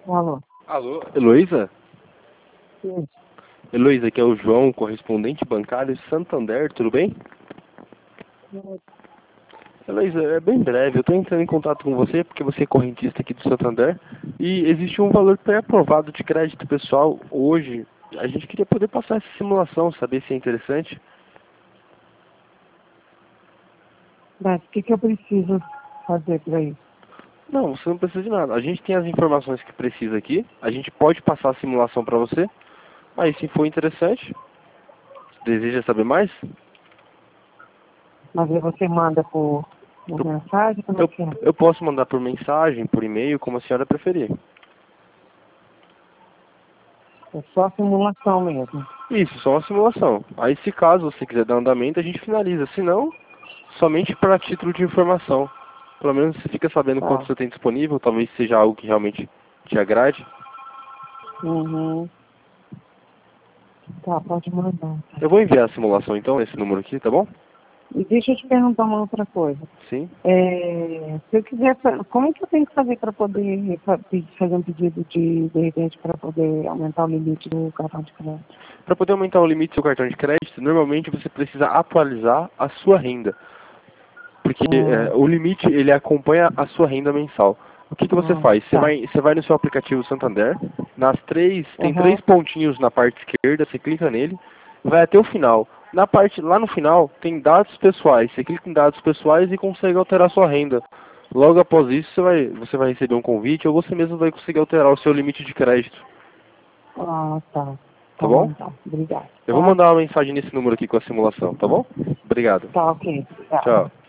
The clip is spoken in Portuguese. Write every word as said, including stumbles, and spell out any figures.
Alô? Alô, Heloísa? Sim. Heloísa, aqui é o João, correspondente bancário Santander, tudo bem? Heloísa, é bem breve, eu estou entrando em contato com você porque você é correntista aqui do Santander e existe um valor pré-aprovado de crédito pessoal hoje. A gente queria poder passar essa simulação, saber se é interessante. Mas o que, que eu preciso fazer para isso? Não, você não precisa de nada. A gente tem as informações que precisa aqui, a gente pode passar a simulação para você. Aí, se for interessante, deseja saber mais? Mas aí você manda por, por Eu, mensagem? Como é eu, que é? eu posso mandar por mensagem, por e-mail, como a senhora preferir. É só simulação mesmo. Isso, só uma simulação. Aí, se caso você quiser dar andamento, a gente finaliza. Se não, somente para título de informação. Pelo menos você fica sabendo quanto Tá. você tem disponível, talvez seja algo que realmente te agrade. Uhum. Tá, pode mandar. Eu vou enviar a simulação então, nesse número aqui, tá bom? E deixa eu te perguntar uma outra coisa. Sim. É, se eu quiser, fa- como que eu tenho que fazer para poder fa- pe- fazer um pedido de, de repente, para poder aumentar o limite do cartão de crédito? Para poder aumentar o limite do seu cartão de crédito, normalmente você precisa atualizar a sua renda. Porque Hum, é, o limite, ele acompanha a sua renda mensal. O que, que você hum, faz? Você tá. vai, você vai no seu aplicativo Santander, nas três, tem três Aham. pontinhos na parte esquerda, você clica nele, vai até o final. Na parte, lá no final, tem dados pessoais. Você clica em dados pessoais e consegue alterar sua renda. Logo após isso, você vai, você vai receber um convite ou você mesmo vai conseguir alterar o seu limite de crédito. Ah, tá. Tá Tá bom, bom? então. Obrigado. Eu vou Tá? mandar uma mensagem nesse número aqui com a simulação, tá bom? Obrigado. Tá, ok. Tá. Tchau.